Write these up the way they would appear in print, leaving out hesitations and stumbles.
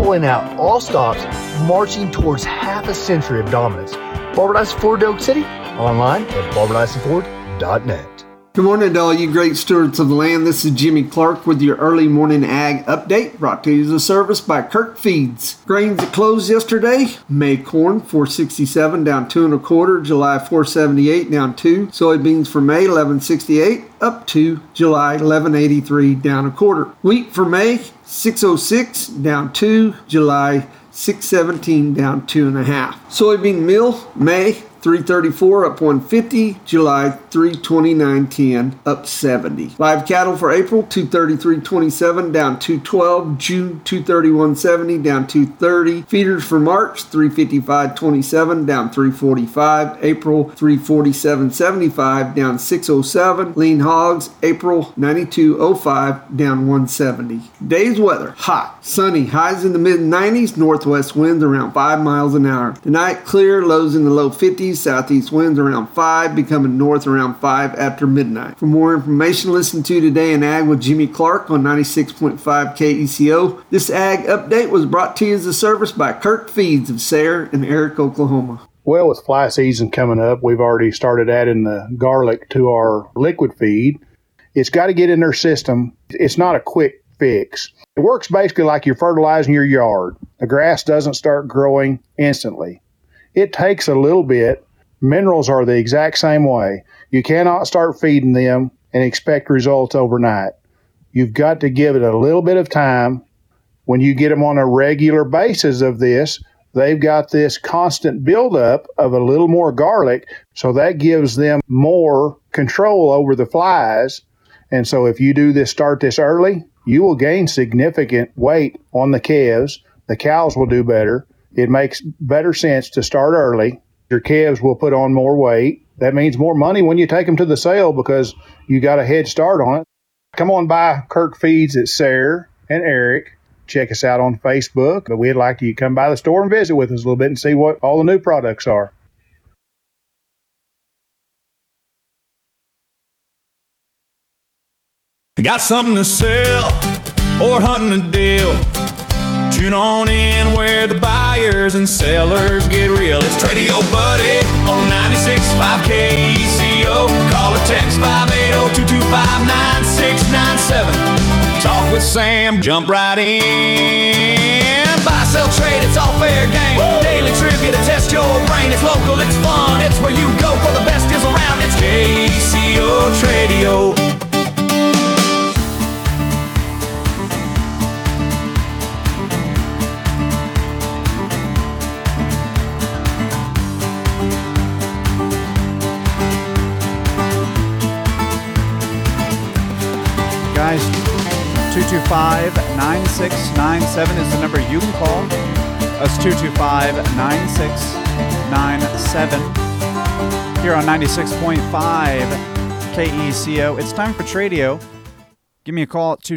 pulling out all stops, marching towards half a century of dominance. Barbara Dyson Ford, Oak City, online at barbadysonford.net. Good morning to all you great stewards of the land. This is Jimmy Clark with your early morning ag update, brought to you as a service by Kirk Feeds. Grains that closed yesterday: May corn 467 down 2 1/4, July 478 down 2. Soybeans for May 1168 up 2, July 1183 down 1/4. Wheat for May 606 down 2, July 617 down 2 1/2. Soybean meal May 334 up 150, July 329.10 up 70. Live cattle for April 233.27 down 212, June 231.70 down 230. Feeders for March 355.27 down 345, April 347.75 down 607. Lean hogs April 92.05 down 170. Day's weather: hot, sunny, highs in the mid 90s, northwest winds around 5 miles an hour. Tonight clear, lows in the low 50s. Southeast winds around 5, becoming north around 5 after midnight. For more information, listen to Today in Ag with Jimmy Clark on 96.5 KECO. This Ag update was brought to you as a service by Kirk Feeds of Sayre and Eric, Oklahoma. Well, with fly season coming up, we've already started adding the garlic to our liquid feed. It's got to get in their system. It's not a quick fix. It works basically like you're fertilizing your yard. The grass doesn't start growing instantly. It takes a little bit. Minerals are the exact same way. You cannot start feeding them and expect results overnight. You've got to give it a little bit of time. When you get them on a regular basis of this, they've got this constant buildup of a little more garlic, so that gives them more control over the flies. And so if you do this, start this early, you will gain significant weight on the calves. The cows will do better. It makes better sense to start early. Your calves will put on more weight. That means more money when you take them to the sale because you got a head start on it. Come on by Kirk Feeds at Sayre and Eric. Check us out on Facebook. But we'd like you to come by the store and visit with us a little bit and see what all the new products are. Got something to sell or hunting a deal? Tune on in where the buyers and sellers get real. It's Tradio Buddy on 96.5 KECO. Call or text 580-225-9697. Talk with Sam, jump right in. Buy, sell, trade, it's all fair game. Woo! Daily trivia to test your brain. It's local, it's fun, it's where you go for the best deals around. It's KECO Tradio. Guys, 225-9697 is the number you can call. That's 225-9697 here on 96.5 KECO. It's time for Tradio. Give me a call at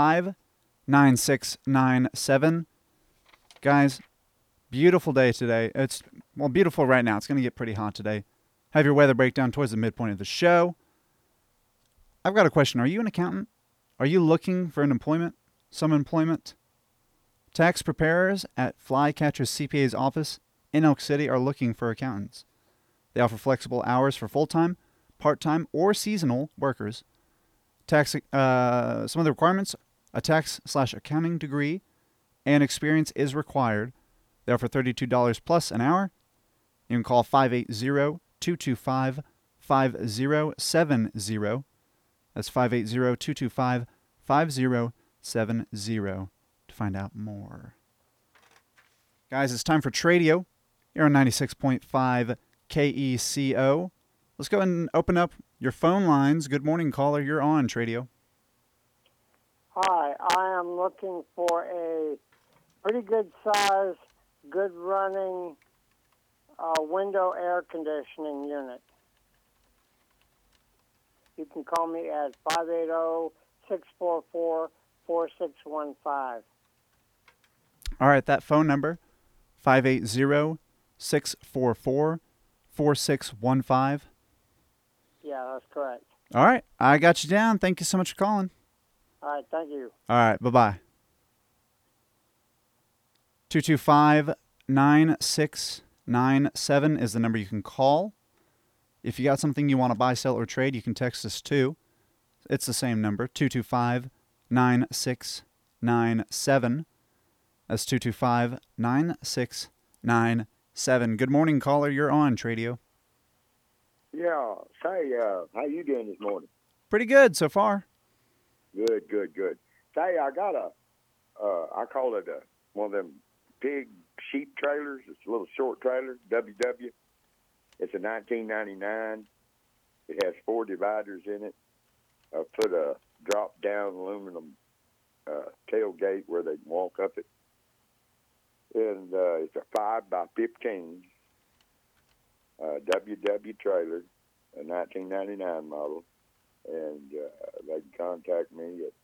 225-9697. Guys, beautiful day today. It's, well, beautiful right now. It's going to get pretty hot today. Have your weather breakdown towards the midpoint of the show. I've got a question. Are you an accountant? Are you looking for some employment? Tax preparers at Flycatcher CPA's office in Elk City are looking for accountants. They offer flexible hours for full-time, part-time, or seasonal workers. Some of the requirements: a tax/accounting degree and experience is required. They offer $32 plus an hour. You can call 580-225-5070. That's 580-225-5070 to find out more. Guys, it's time for Tradio. You're on 96.5 KECO. Let's go ahead and open up your phone lines. Good morning, caller. You're on Tradio. Hi, I am looking for a pretty good size, good running window air conditioning unit. You can call me at 580-644-4615. All right, that phone number, 580-644-4615. Yeah, that's correct. All right, I got you down. Thank you so much for calling. All right, thank you. All right, bye-bye. 225-9697 is the number you can call. If you got something you want to buy, sell, or trade, you can text us too. It's the same number, 225-9697. That's 225-9697. Good morning, caller. You're on Tradio. Yeah. Say, how you doing this morning? Pretty good so far. Good. Say, I got I call it one of them big sheep trailers. It's a little short trailer, WW. It's a 1999. It has 4 dividers in it. I put a drop-down aluminum tailgate where they can walk up it. And it's a 5x15 WW trailer, a 1999 model. And they can contact me at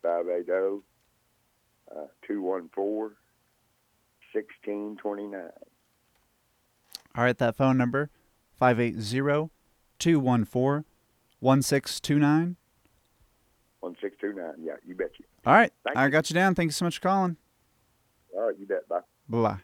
580-214-1629. All right, that phone number, 580-214-1629. 1629. Yeah, you bet you. All right, Thank I you. got you down. Thank you so much for calling. All right, you bet. Bye. Bye.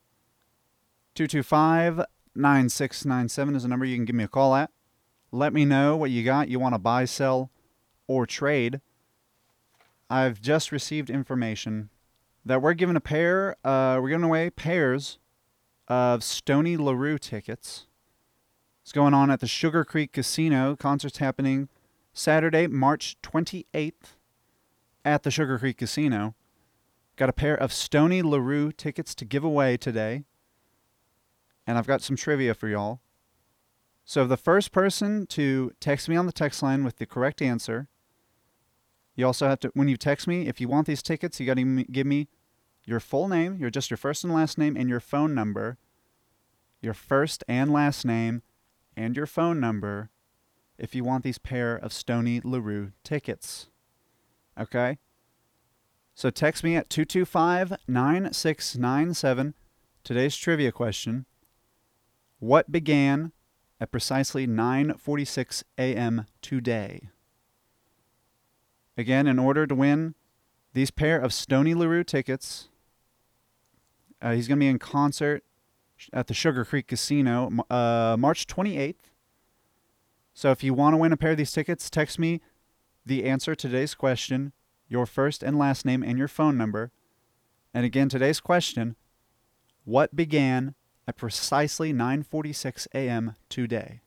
225-9697 is the number you can give me a call at. Let me know what you got, you want to buy, sell, or trade. I've just received information that we're giving away pairs of Stoney LaRue tickets. It's going on at the Sugar Creek Casino. Concert's happening Saturday, March 28th at the Sugar Creek Casino. Got a pair of Stoney LaRue tickets to give away today. And I've got some trivia for y'all. So the first person to text me on the text line with the correct answer, you also have to, when you text me, if you want these tickets, you got to give me your full name, your first and last name, and your phone number. Your first and last name and your phone number if you want these pair of Stoney LaRue tickets. Okay? So text me at 225-9697. Today's trivia question: what began at precisely 9:46 a.m. today? Again, in order to win these pair of Stoney LaRue tickets, he's going to be in concert at the Sugar Creek Casino March 28th. So if you want to win a pair of these tickets, text me the answer to today's question, your first and last name, and your phone number. And again, today's question: what began at precisely 9:46 a.m. today?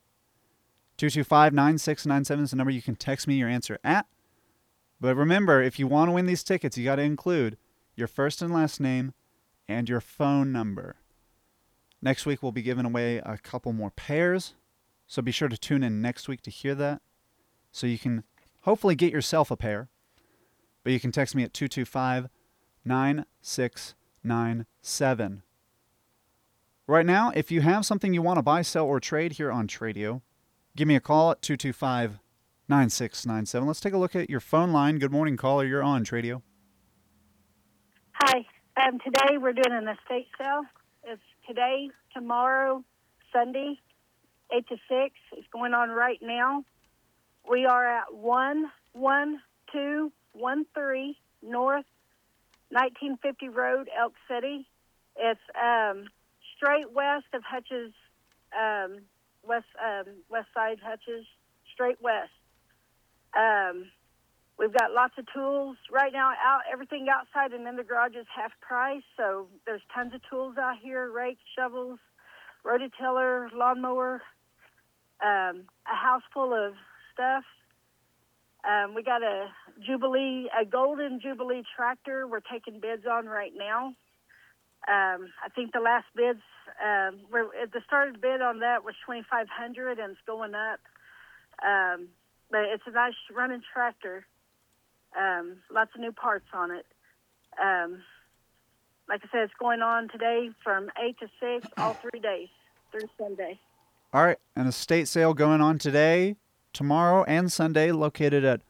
225-9697 is the number you can text me your answer at. But remember, if you want to win these tickets, you got to include your first and last name and your phone number. Next week, we'll be giving away a couple more pairs. So be sure to tune in next week to hear that. So you can hopefully get yourself a pair. But you can text me at 225-9697. Right now, if you have something you want to buy, sell, or trade here on Tradio, give me a call at 225-9697. Let's take a look at your phone line. Good morning, caller. You're on Tradio. Hi. Today we're doing an estate sale. It's today, tomorrow, Sunday, 8 to 6. It's going on right now. We are at 11213 North 1950 Road, Elk City. It's straight west of Hutch's, west side Hutch's, straight west. We've got lots of tools right now. Everything outside and in the garage is half price, so there's tons of tools out here: rakes, shovels, rototiller, lawnmower, a house full of stuff. We got a golden Jubilee tractor we're taking bids on right now. I think the last bids, the started bid on that was $2,500, and it's going up. But it's a nice running tractor. Lots of new parts on it. Like I said, it's going on today from 8 to 6, all 3 days, through Sunday. All right, an estate sale going on today, tomorrow, and Sunday, located at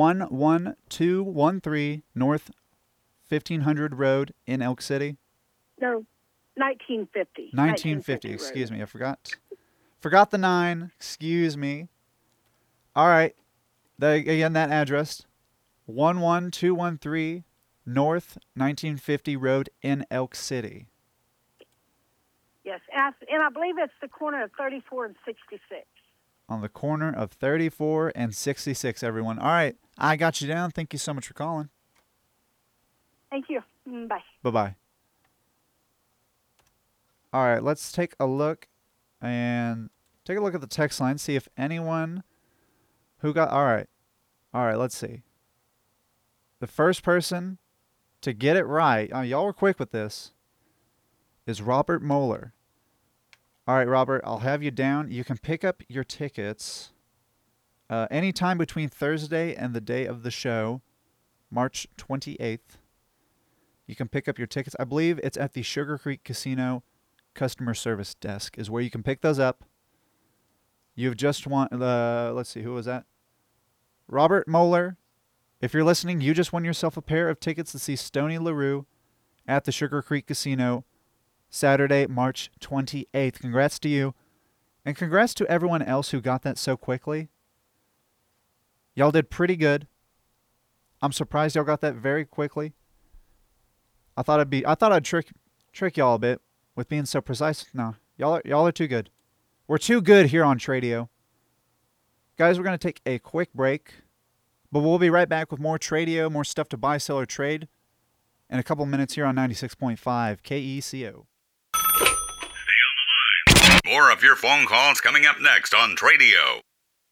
11213 North 1500 Road in Elk City. No, 1950. 1950, excuse me, I forgot the 9, excuse me. All right, again, that address, 11213 North 1950 Road in Elk City. Yes, and I believe it's the corner of 34 and 66. On the corner of 34 and 66, everyone. All right, I got you down. Thank you so much for calling. Thank you. Bye. Bye-bye. All right, let's take a look at the text line, see if anyone who got... All right, let's see. The first person to get it right, y'all were quick with this, is Robert Moeller. All right, Robert, I'll have you down. You can pick up your tickets anytime between Thursday and the day of the show, March 28th. You can pick up your tickets. I believe it's at the Sugar Creek Casino customer service desk is where you can pick those up. You've just won, let's see, who was that? Robert Moeller. If you're listening, you just won yourself a pair of tickets to see Stoney LaRue at the Sugar Creek Casino Saturday, March 28th. Congrats to you. And congrats to everyone else who got that so quickly. Y'all did pretty good. I'm surprised y'all got that very quickly. I thought I'd trick y'all a bit with being so precise. No, y'all are too good. We're too good here on Tradio. Guys, we're going to take a quick break, but we'll be right back with more Tradio, more stuff to buy, sell, or trade in a couple minutes here on 96.5 KECO. More of your phone calls coming up next on Tradio.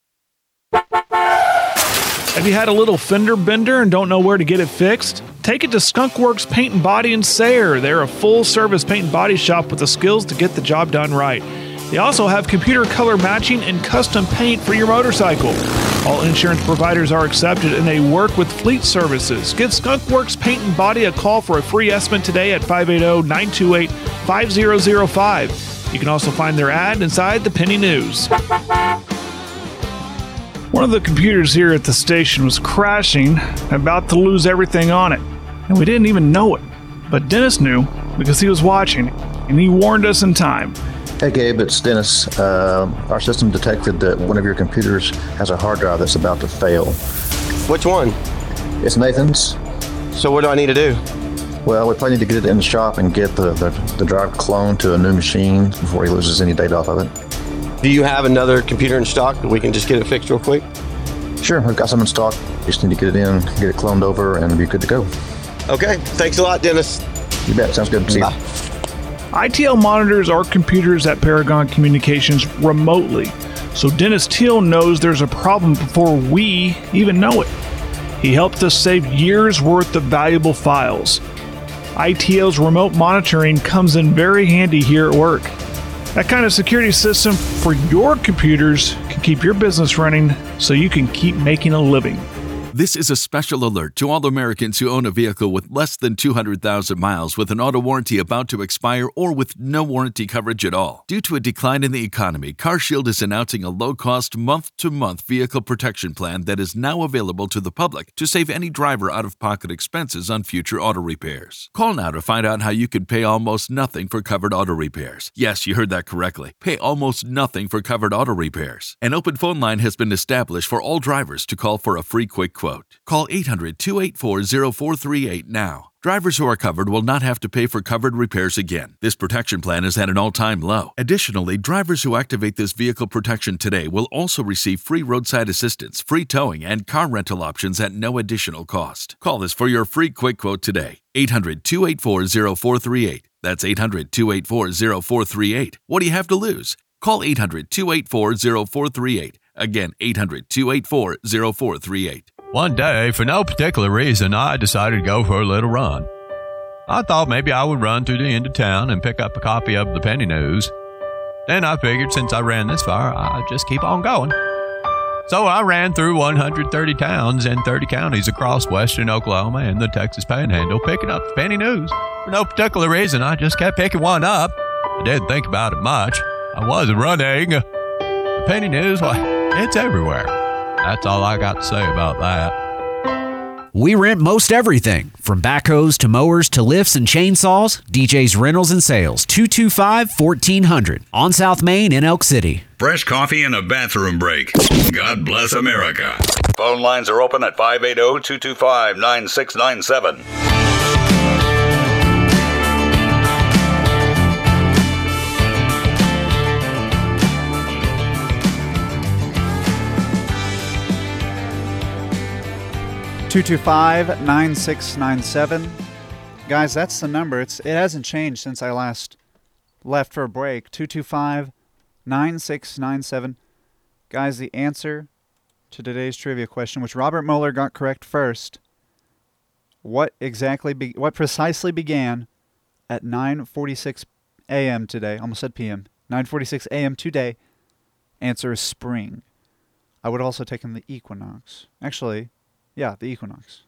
Have you had a little fender bender and don't know where to get it fixed? Take it to Skunkworks Paint and Body in Sayre. They're a full-service paint and body shop with the skills to get the job done right. They also have computer color matching and custom paint for your motorcycle. All insurance providers are accepted and they work with fleet services. Give Skunkworks Paint and Body a call for a free estimate today at 580-928-5005. You can also find their ad inside the Penny News. One of the computers here at the station was crashing, about to lose everything on it, and we didn't even know it. But Dennis knew because he was watching, and he warned us in time. Hey Gabe, it's Dennis. Our system detected that one of your computers has a hard drive that's about to fail. Which one? It's Nathan's. So what do I need to do? Well, we probably need to get it in the shop and get the drive cloned to a new machine before he loses any data off of it. Do you have another computer in stock that we can just get it fixed real quick? Sure, we've got some in stock. Just need to get it in, get it cloned over, and be good to go. Okay, thanks a lot, Dennis. You bet, sounds good. See you. ITL monitors our computers at Paragon Communications remotely, so Dennis Teal knows there's a problem before we even know it. He helped us save years' worth of valuable files. ITL's remote monitoring comes in very handy here at work. That kind of security system for your computers can keep your business running so you can keep making a living. This is a special alert to all Americans who own a vehicle with less than 200,000 miles with an auto warranty about to expire or with no warranty coverage at all. Due to a decline in the economy, CarShield is announcing a low-cost month-to-month vehicle protection plan that is now available to the public to save any driver out-of-pocket expenses on future auto repairs. Call now to find out how you could pay almost nothing for covered auto repairs. Yes, you heard that correctly. Pay almost nothing for covered auto repairs. An open phone line has been established for all drivers to call for a free quick quote. Call 800-284-0438 now. Drivers who are covered will not have to pay for covered repairs again. This protection plan is at an all-time low. Additionally, drivers who activate this vehicle protection today will also receive free roadside assistance, free towing, and car rental options at no additional cost. Call us for your free quick quote today. 800-284-0438. That's 800-284-0438. What do you have to lose? Call 800-284-0438. Again, 800-284-0438. One day, for no particular reason, I decided to go for a little run. I thought maybe I would run through the end of town and pick up a copy of the Penny News. Then I figured since I ran this far, I'd just keep on going. So I ran through 130 towns and 30 counties across western Oklahoma and the Texas Panhandle, picking up the Penny News. For no particular reason, I just kept picking one up. I didn't think about it much. I wasn't running. The Penny News, well, it's everywhere. That's all I got to say about that. We rent most everything, from backhoes to mowers to lifts and chainsaws. DJ's Rentals and Sales, 225-1400 on South Main in Elk City. Fresh coffee and a bathroom break. God bless America. Phone lines are open at 580-225-9697. 225-9697. Guys, that's the number. It hasn't changed since I last left for a break. 225-9697. Guys, the answer to today's trivia question, which Robert Mueller got correct first, what precisely began at 9:46 a.m. today? Almost said p.m. 9:46 a.m. today. Answer is spring. I would also take in the equinox. Actually, yeah, the equinox.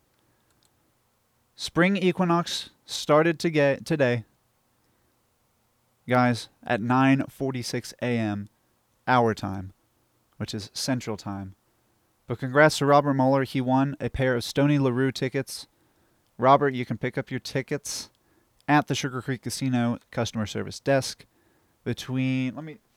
Spring equinox started today, guys, at 9:46 a.m. our time, which is Central Time. But congrats to Robert Mueller. He won a pair of Stony LaRue tickets. Robert, you can pick up your tickets at the Sugar Creek Casino customer service desk between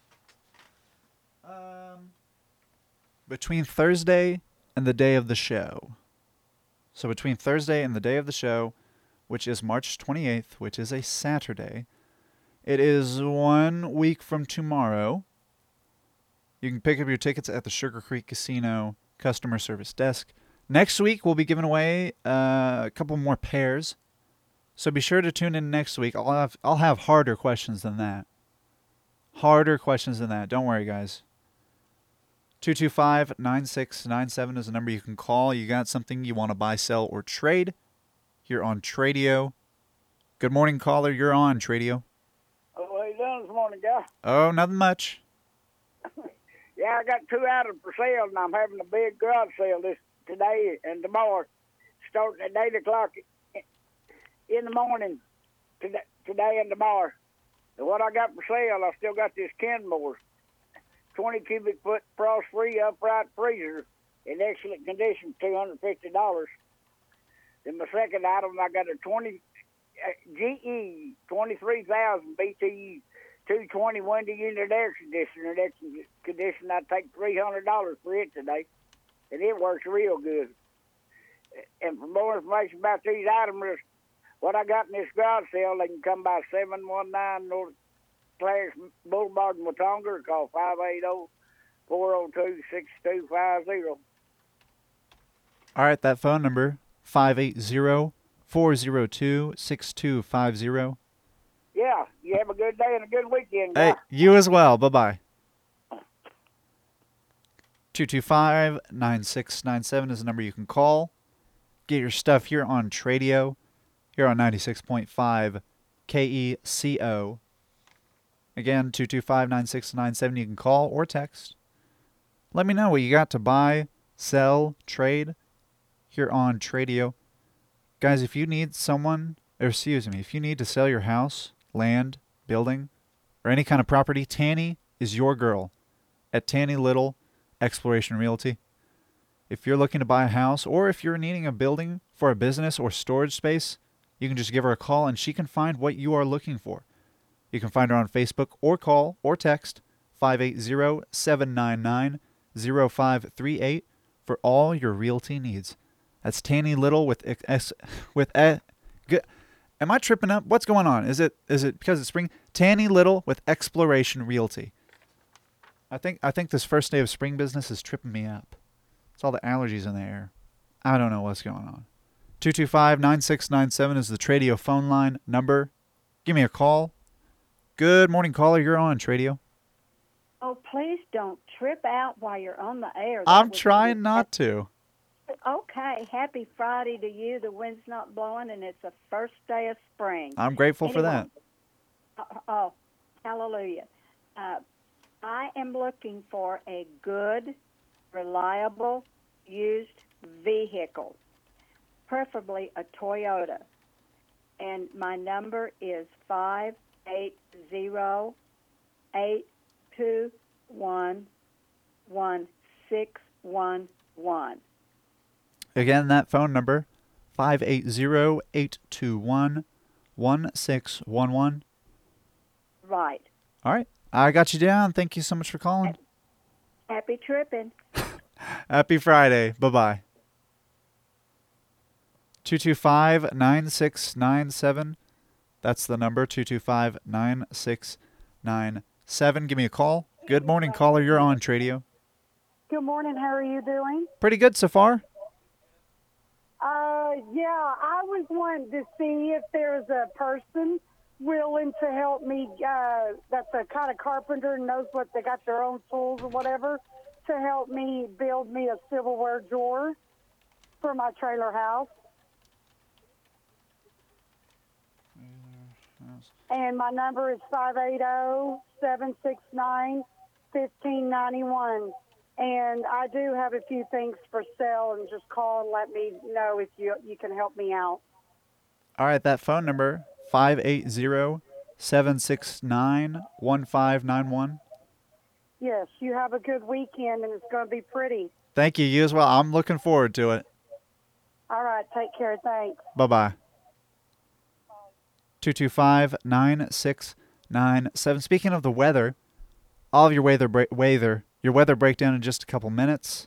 Thursday and the day of the show. So between Thursday and the day of the show, which is March 28th, which is a Saturday, it is 1 week from tomorrow. You can pick up your tickets at the Sugar Creek Casino customer service desk. Next week, we'll be giving away a couple more pairs. So be sure to tune in next week. I'll have harder questions than that. Harder questions than that. Don't worry, guys. 225-9697 is the number you can call. You got something you want to buy, sell, or trade. You're on Tradio. Good morning, caller. You're on Tradio. Oh, how you doing this morning, guy? Oh, nothing much. Yeah, I got 2 items for sale, and I'm having a big garage sale today and tomorrow, starting at 8 o'clock in the morning today and tomorrow. And what I got for sale, I still got this Kenmore 20 cubic foot frost-free upright freezer in excellent condition, $250. Then my second item, I got a GE 23,000 BTU 220 window unit air conditioner in excellent condition. I take $300 for it today, and it works real good. And for more information about these items, what I got in this garage sale, they can come by 719 North Claris Boulevard in Watonga, or call 580-402-6250. All right, that phone number, 580-402-6250. Yeah, you have a good day and a good weekend, guy. Hey, you as well. Bye-bye. 225-9697 is the number you can call. Get your stuff here on Tradio, here on 96.5 KECO. Again, 225-9697. You can call or text. Let me know what you got to buy, sell, trade here on Tradio. Guys, if you need if you need to sell your house, land, building, or any kind of property, Tanny is your girl at Tanny Little Exploration Realty. If you're looking to buy a house, or if you're needing a building for a business or storage space, you can just give her a call and she can find what you are looking for. You can find her on Facebook or call or text 580-799-0538 for all your realty needs. That's Tanny Little Am I tripping up? What's going on? Is it because it's spring? Tanny Little with Exploration Realty. I think this first day of spring business is tripping me up. It's all the allergies in the air. I don't know what's going on. 225-9697 is the Tradio phone line number. Give me a call. Good morning, caller. You're on Tradio. Oh, please don't trip out while you're on the air. I'm trying not to. Okay. Happy Friday to you. The wind's not blowing, and it's the first day of spring. I'm grateful for that. Oh, hallelujah. I am looking for a good, reliable, used vehicle, preferably a Toyota. And my number is 580-821-1611. Again, that phone number, 580-821-1611. Right. All right. I got you down. Thank you so much for calling. Happy tripping. Happy Friday. Bye-bye. 225-9697. That's the number, 225-9697. Give me a call. Good morning, caller. You're on Tradio. Good morning. How are you doing? Pretty good so far. Yeah, I was wanting to see if there's a person willing to help me that's a kind of carpenter and knows what they got their own tools or whatever to help me build me a silverware drawer for my trailer house. And my number is 580-769-1591. And I do have a few things for sale, and just call and let me know if you can help me out. All right, that phone number, 580-769-1591. Yes, you have a good weekend, and it's going to be pretty. Thank you. You as well. I'm looking forward to it. All right, take care. Thanks. Bye-bye. 225-9697. Speaking of the weather, all of your weather breakdown in just a couple minutes.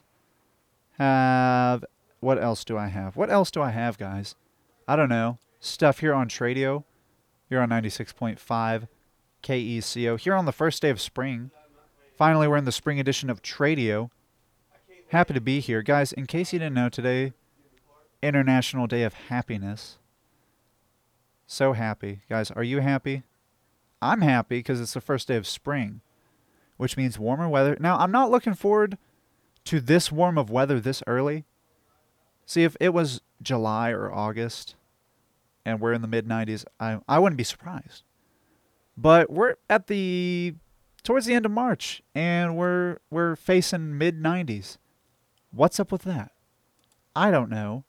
What else do I have? What else do I have, guys? I don't know. Stuff here on Tradio. Here on 96.5 KECO. Here on the first day of spring. Finally, we're in the spring edition of Tradio. Happy to be here. Guys, in case you didn't know, today, International Day of Happiness. So happy. Guys, are you happy? I'm happy because it's the first day of spring, which means warmer weather. Now, I'm not looking forward to this warm of weather this early. See, if it was July or August and we're in the mid-90s, I wouldn't be surprised. But we're at towards the end of March, and we're facing mid-90s. What's up with that? I don't know.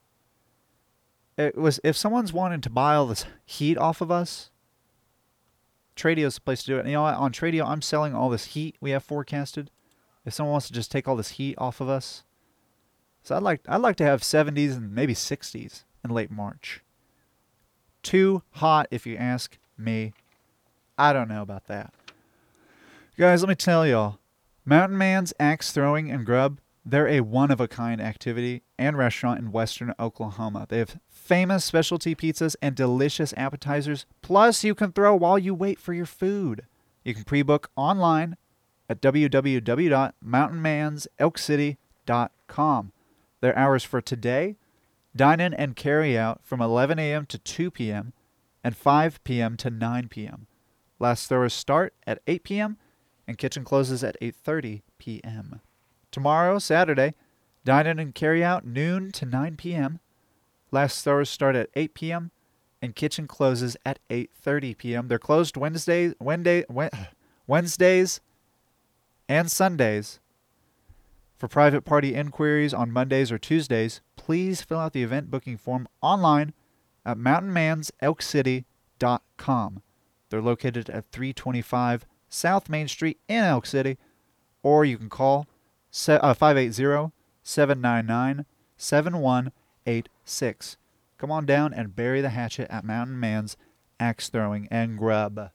If someone's wanting to buy all this heat off of us, Tradio's the place to do it. And you know what? On Tradio, I'm selling all this heat we have forecasted. If someone wants to just take all this heat off of us, so I'd like to have 70s and maybe 60s in late March. Too hot, if you ask me. I don't know about that. Guys, let me tell y'all, Mountain Man's Axe Throwing and Grub, they're a one-of-a-kind activity and restaurant in western Oklahoma. They have famous specialty pizzas and delicious appetizers, plus you can throw while you wait for your food. You can pre-book online at www.mountainmanselkcity.com. Their hours for today, dine-in and carry-out from 11 a.m. to 2 p.m. and 5 p.m. to 9 p.m. Last throwers start at 8 p.m. and kitchen closes at 8:30 p.m. Tomorrow, Saturday, dine-in and carry-out noon to 9 p.m. Last throwers start at 8 p.m. and kitchen closes at 8:30 p.m. They're closed Wednesdays and Sundays. For private party inquiries on Mondays or Tuesdays, please fill out the event booking form online at mountainmanselkcity.com. They're located at 325 South Main Street in Elk City, or you can call 580-799-7186. Come on down and bury the hatchet at Mountain Man's Axe Throwing and Grub.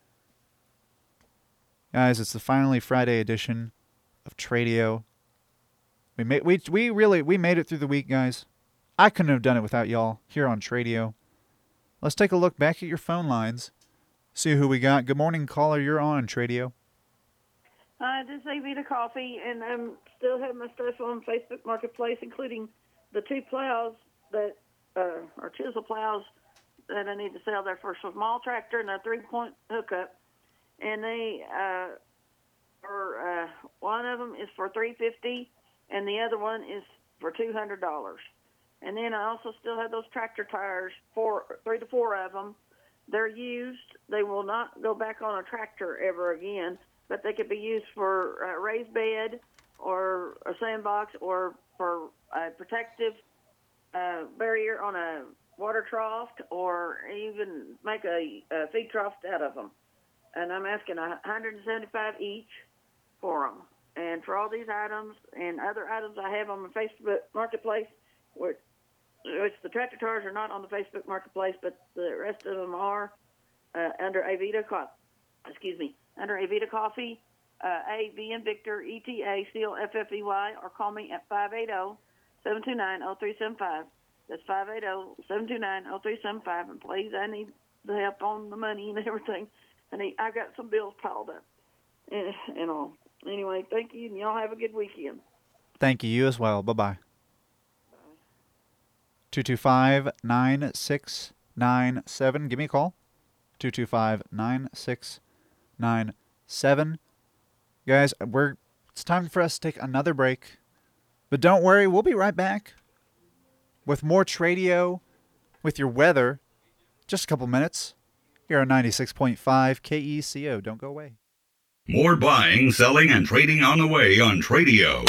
Guys, it's the finally Friday edition of Tradio. We made it through the week, guys. I couldn't have done it without y'all here on Tradio. Let's take a look back at your phone lines. See who we got. Good morning, caller. You're on Tradio. This is Avita Coffee, and I'm still have my stuff on Facebook Marketplace, including the two plows that are chisel plows that I need to sell. They're for a small tractor and they're 3-point hookup, and they are one of them is for $350, and the other one is for $200. And then I also still have those tractor tires, 3 to 4 of them. They're used. They will not go back on a tractor ever again, but they could be used for a raised bed or a sandbox or for a protective barrier on a water trough, or even make a feed trough out of them. And I'm asking $175 each for them. And for all these items and other items I have on my Facebook Marketplace, which the tractor tires are not on the Facebook Marketplace, but the rest of them are under Avita under Avita Coffee, A-V in Victor, E-T-A, C-O-F-F-E-Y, or call me at 580-729-0375. That's 580-729-0375, and please, I need the help on the money and everything. I got some bills piled up and all. Anyway, thank you, and y'all have a good weekend. Thank you. You as well. Bye-bye. 225-9697. Give me a call. 225-9697. Guys, it's time for us to take another break. But don't worry, we'll be right back with more Tradio, with your weather. Just a couple minutes. Here on 96.5 KECO. Don't go away. More buying, selling, and trading on the way on Tradio.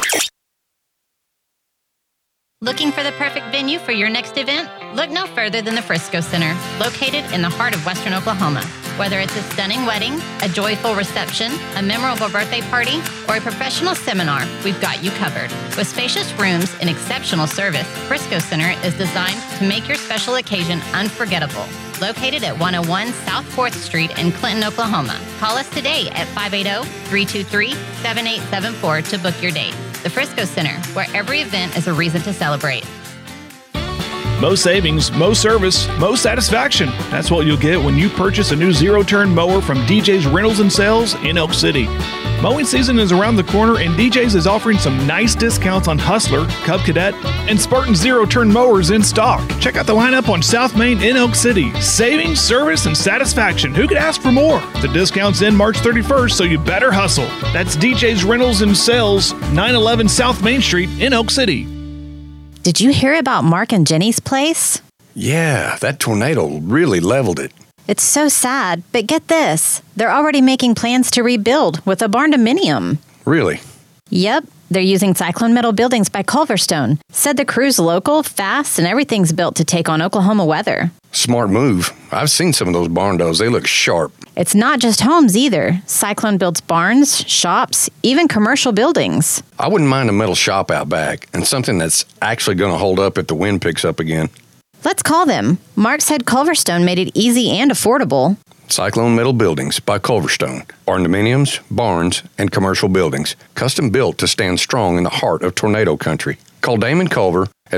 Looking for the perfect venue for your next event? Look no further than the Frisco Center, located in the heart of Western Oklahoma. Whether it's a stunning wedding, a joyful reception, a memorable birthday party, or a professional seminar, we've got you covered. With spacious rooms and exceptional service, Frisco Center is designed to make your special occasion unforgettable. Located at 101 South 4th Street in Clinton, Oklahoma. Call us today at 580-323-7874 to book your date. The Frisco Center, where every event is a reason to celebrate. Most savings, most service, most satisfaction. That's what you'll get when you purchase a new zero-turn mower from DJ's Rentals and Sales in Elk City. Mowing season is around the corner, and DJ's is offering some nice discounts on Hustler, Cub Cadet, and Spartan zero-turn mowers in stock. Check out the lineup on South Main in Elk City. Savings, service, and satisfaction. Who could ask for more? The discount's in March 31st, so you better hustle. That's DJ's Rentals and Sales, 911 South Main Street in Elk City. Did you hear about Mark and Jenny's place? Yeah, that tornado really leveled it. It's so sad, but get this. They're already making plans to rebuild with a barn-dominium. Really? Yep, they're using Cyclone Metal Buildings by Culverstone. Said the crew's local, fast, and everything's built to take on Oklahoma weather. Smart move. I've seen some of those barn doors. They look sharp. It's not just homes either. Cyclone builds barns, shops, even commercial buildings. I wouldn't mind a metal shop out back and something that's actually going to hold up if the wind picks up again. Let's call them. Mark said Culverstone made it easy and affordable. Cyclone Metal Buildings by Culverstone. Barn-dominiums, barns, and commercial buildings. Custom built to stand strong in the heart of tornado country. Call Damon Culver at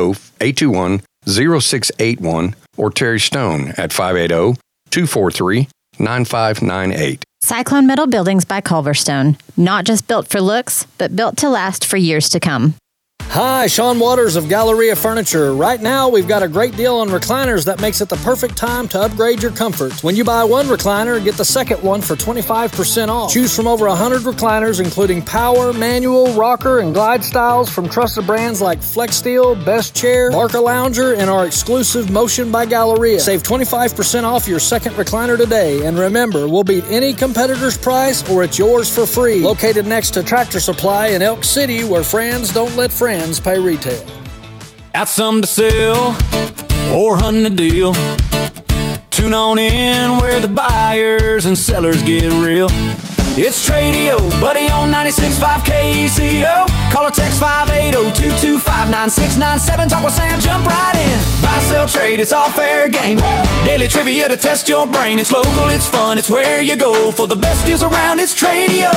580-821-0681 or Terry Stone at 580-243-9598. Cyclone Metal Buildings by Culverstone. Not just built for looks, but built to last for years to come. Hi, Sean Waters of Galleria Furniture. Right now, we've got a great deal on recliners that makes it the perfect time to upgrade your comfort. When you buy one recliner, get the second one for 25% off. Choose from over 100 recliners, including power, manual, rocker, and glide styles from trusted brands like FlexSteel, Best Chair, Barca Lounger, and our exclusive Motion by Galleria. Save 25% off your second recliner today. And remember, we'll beat any competitor's price or it's yours for free. Located next to Tractor Supply in Elk City, where friends don't let friends pay retail. Got some to sell or hunting a deal? Tune on in where the buyers and sellers get real. It's Tradio, buddy, on 96.5 KECO. Call or text 580-225-9697. Talk with Sam, jump right in. Buy, sell, trade, it's all fair game. Daily trivia to test your brain. It's local, it's fun, it's where you go. For the best deals around, it's Tradio.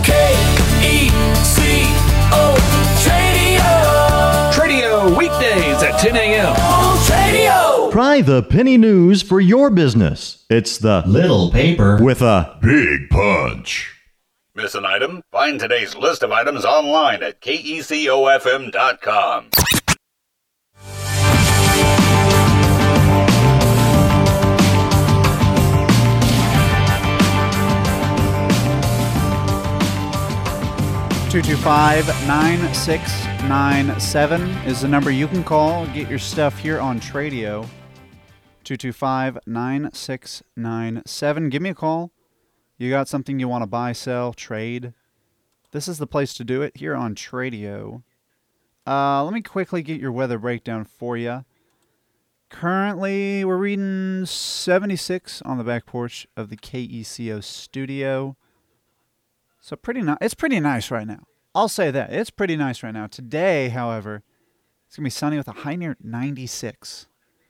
KECO, Tradio. Tradio, weekdays at 10 a.m. Tradio. Try the penny news for your business. It's the little paper with a big punch. Miss an item? Find today's list of items online at KECOFM.com. (225-9697) is the number you can call. Get your stuff here on Tradio. 225-9697. Give me a call. You got something you want to buy, sell, trade? This is the place to do it here on Tradio. Let me quickly get your weather breakdown for you. Currently, we're reading 76 on the back porch of the KECO studio. So it's pretty nice right now. I'll say that. It's pretty nice right now. Today, however, it's going to be sunny with a high near 96.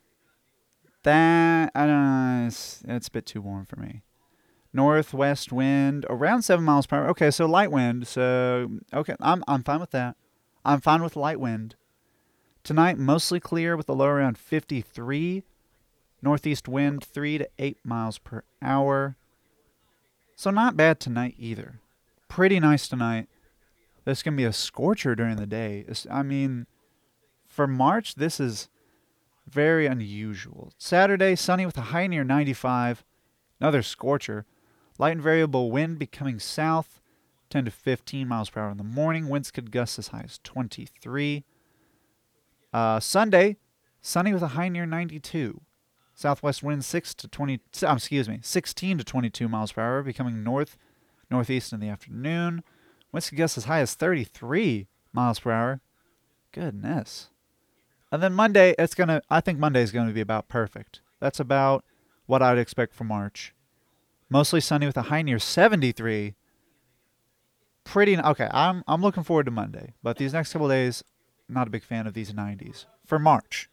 That, I don't know, it's a bit too warm for me. Northwest wind, around 7 miles per hour. Okay, so light wind. So, okay, I'm fine with that. I'm fine with light wind. Tonight, mostly clear with a low around 53. Northeast wind, 3 to 8 miles per hour. So not bad tonight either. Pretty nice tonight. This can be a scorcher during the day. I mean, For March, this is very unusual. Saturday, sunny with a high near 95. Another scorcher. Light and variable wind becoming south, 10 to 15 miles per hour in the morning. Winds could gust as high as 23. Sunday, sunny with a high near 92. Southwest wind 16 to 22 miles per hour, becoming northeast in the afternoon. Winds could gust as high as 33 miles per hour. Goodness. And then Monday, I think Monday is going to be about perfect. That's about what I'd expect for March. Mostly sunny with a high near 73. Okay, I'm looking forward to Monday. But these next couple days, not a big fan of these 90s. For March.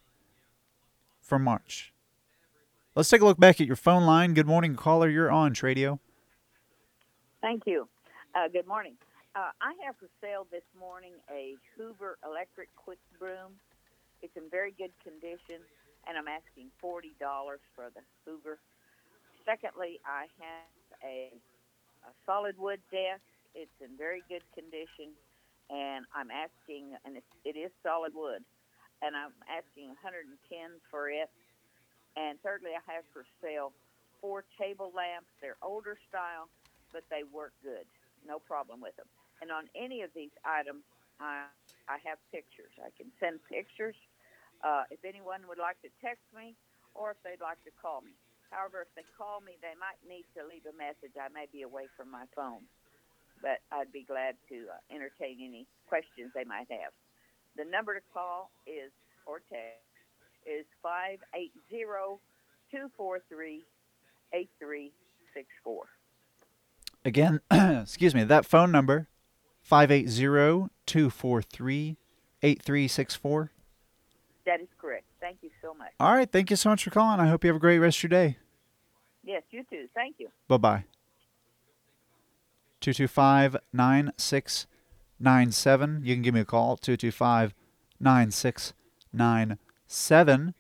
Let's take a look back at your phone line. Good morning, caller. You're on Tradio. Thank you. Good morning. I have for sale this morning a Hoover electric quick broom. It's in very good condition, and I'm asking $40 for the Hoover. Secondly, I have a solid wood desk. It's in very good condition, and I'm asking, and it is solid wood, and I'm asking $110 for it. And thirdly, I have for sale 4 table lamps. They're older style, but they work good. No problem with them. And on any of these items, I have pictures. I can send pictures if anyone would like to text me or if they'd like to call me. However, if they call me, they might need to leave a message. I may be away from my phone, but I'd be glad to entertain any questions they might have. The number to call or text is 580-243-8364. Again, excuse me, that phone number, 580-243-8364. That is correct. Thank you so much. All right, thank you so much for calling. I hope you have a great rest of your day. Yes, you too. Thank you. Bye-bye. 225-9697. You can give me a call, 225-9697.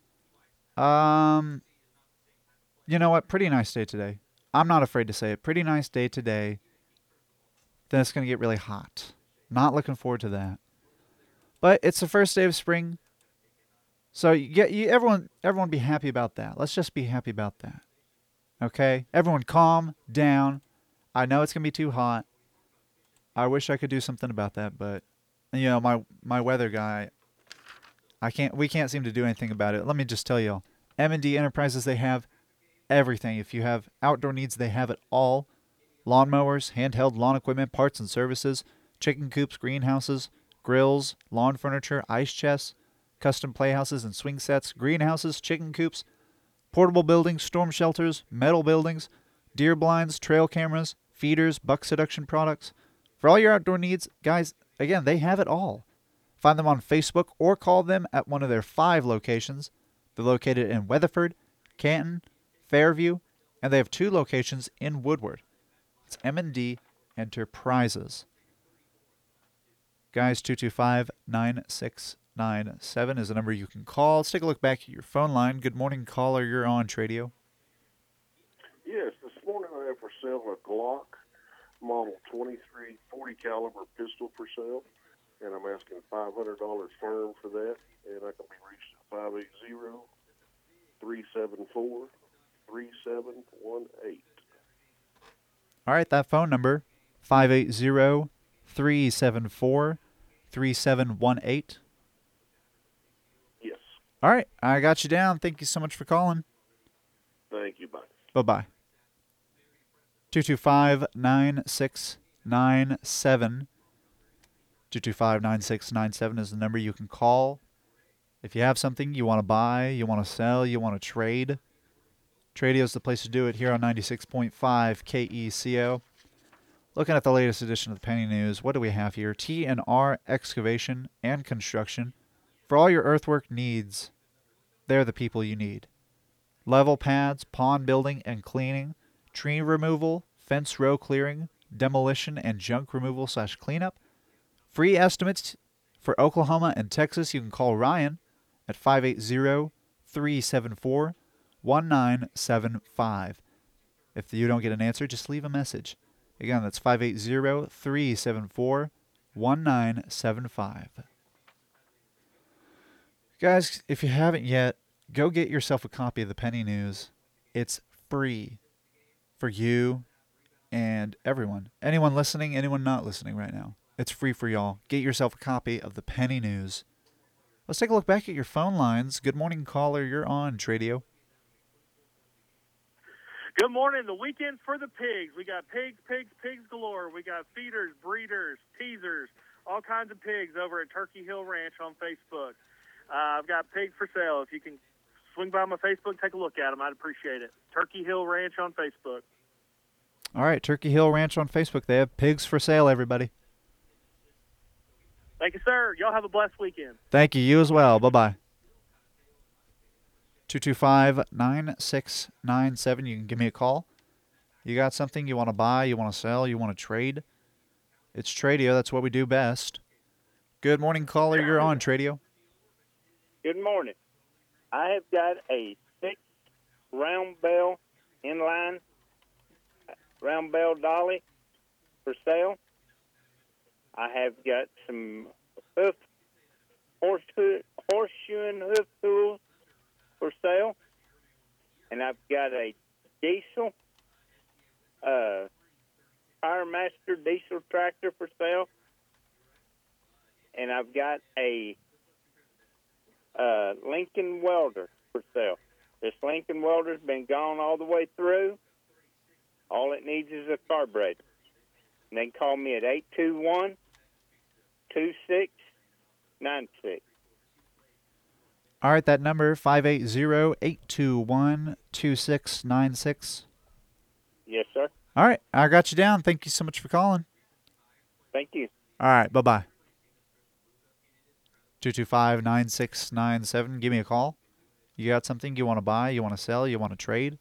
You know what? Pretty nice day today. I'm not afraid to say it. Pretty nice day today. Then it's going to get really hot. Not looking forward to that. But it's the first day of spring. So everyone be happy about that. Let's just be happy about that. Okay? Everyone calm down. I know it's going to be too hot. I wish I could do something about that, but you know, my weather guy, we can't seem to do anything about it. Let me just tell y'all. M&D Enterprises, they have everything. If you have outdoor needs, they have it all. Lawnmowers, handheld lawn equipment, parts and services, chicken coops, greenhouses, grills, lawn furniture, ice chests, custom playhouses and swing sets, greenhouses, chicken coops, portable buildings, storm shelters, metal buildings, deer blinds, trail cameras, feeders, buck seduction products. For all your outdoor needs, guys, again, they have it all. Find them on Facebook or call them at one of their 5 locations. They're located in Weatherford, Canton, Fairview, and they have 2 locations in Woodward. It's M&D Enterprises. Guys, 225-9697 is the number you can call. Let's take a look back at your phone line. Good morning, caller. You're on Tradio. Yes, this morning I have for sale a Glock Model 23 40 caliber pistol for sale, and I'm asking $500 firm for that, and I can be reached at 580-374-3718. All right, that phone number, 580-374-3718. Yes. All right, I got you down. Thank you so much for calling. Thank you. Bye. Bye-bye. 225-9697. 225-9697 is the number you can call. If you have something you want to buy, you want to sell, you want to trade, Tradio is the place to do it here on 96.5 KECO. Looking at the latest edition of the Penny News, what do we have here? T&R Excavation and Construction. For all your earthwork needs, they're the people you need. Level pads, pond building and cleaning, tree removal, fence row clearing, demolition and junk removal / cleanup. Free estimates for Oklahoma and Texas. You can call Ryan at 580-374-1975. If you don't get an answer, just leave a message. Again, that's 580-374-1975. Guys, if you haven't yet, go get yourself a copy of the Penny News. It's free for you and everyone. Anyone listening, anyone not listening right now. It's free for y'all. Get yourself a copy of the Penny News. Let's take a look back at your phone lines. Good morning, caller. You're on Tradio. Good morning. The weekend for the pigs. We got pigs galore. We got feeders, breeders, teasers, all kinds of pigs over at Turkey Hill Ranch on Facebook. I've got pigs for sale. If you can swing by my Facebook, take a look at them. I'd appreciate it. Turkey Hill Ranch on Facebook. All right, Turkey Hill Ranch on Facebook. They have pigs for sale, everybody. Thank you, sir. Y'all have a blessed weekend. Thank you. You as well. Bye-bye. 225-9697. You can give me a call. You got something you want to buy, you want to sell, you want to trade? It's Tradio. That's what we do best. Good morning, caller. You're on Tradio. Good morning. I have got a 6 round bell inline round bell dolly for sale. I have got some horseshoe and hoof tools for sale, and I've got a diesel Firemaster diesel tractor for sale, and I've got a Lincoln welder for sale. This Lincoln welder's been gone all the way through. All it needs is a carburetor. And they can call me at 821-2696. All right, that number, 580-821-2696. Yes, sir. All right, I got you down. Thank you so much for calling. Thank you. All right, bye-bye. 225-9697. Give me a call. You got something you want to buy, you want to sell, you want to trade?